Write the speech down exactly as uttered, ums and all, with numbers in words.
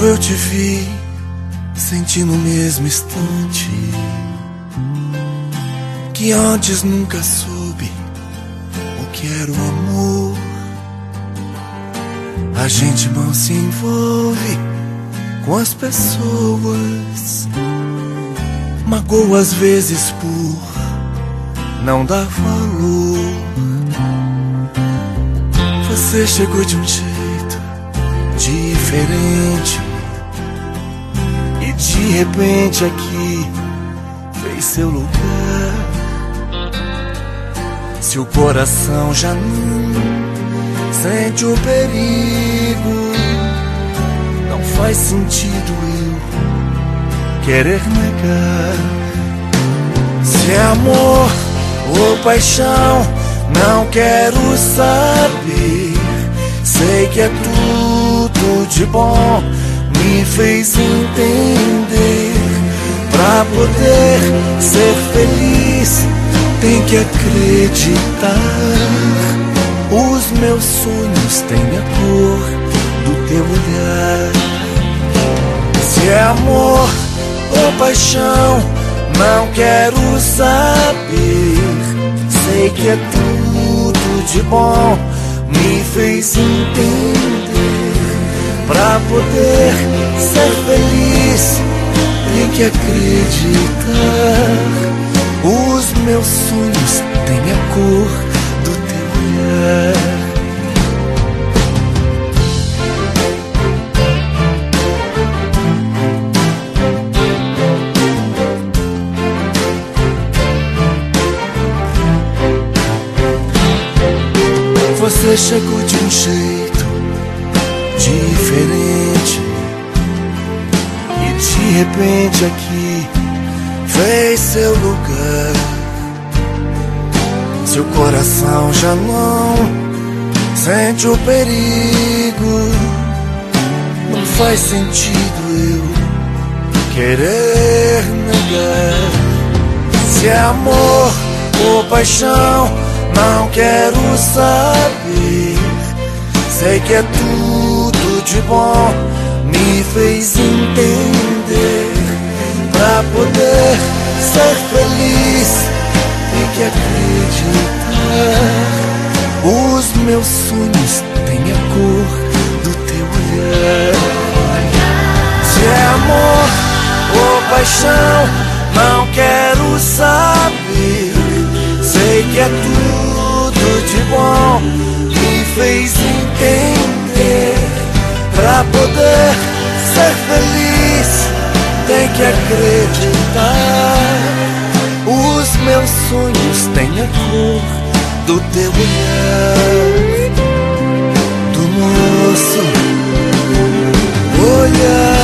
Quando eu te vi, senti no mesmo instante que antes nunca soube o que era o amor. A gente mal se envolve com as pessoas, magoa às vezes por não dar valor. Você chegou de um jeito diferente e de repente aqui fez seu lugar. Seu coração já não sente o perigo, não faz sentido eu querer negar. Se é amor ou paixão, não quero saber. Sei que é tudo de bom, me fez entender. Pra poder ser feliz, tem que acreditar. Os meus sonhos têm a cor do teu olhar. Se é amor ou paixão, não quero saber. Sei que é tudo de bom, me fez entender. Pra poder ser feliz, tem que acreditar. Os meus sonhos têm a cor do teu olhar. Você chegou de um jeito diferente e de repente aqui fez seu lugar. Seu coração já não sente o perigo, não faz sentido eu querer negar. Se é amor ou paixão, não quero saber. Sei que é tudo de bom, me fez entender. Pra poder ser feliz, tem que acreditar. Os meus sonhos têm a cor do teu olhar. Se é amor ou paixão, não quero saber. Sei que é tudo de bom, me fez entender. Pra poder ser feliz, tem que acreditar. Os meus sonhos têm a cor do teu olhar, do nosso olhar.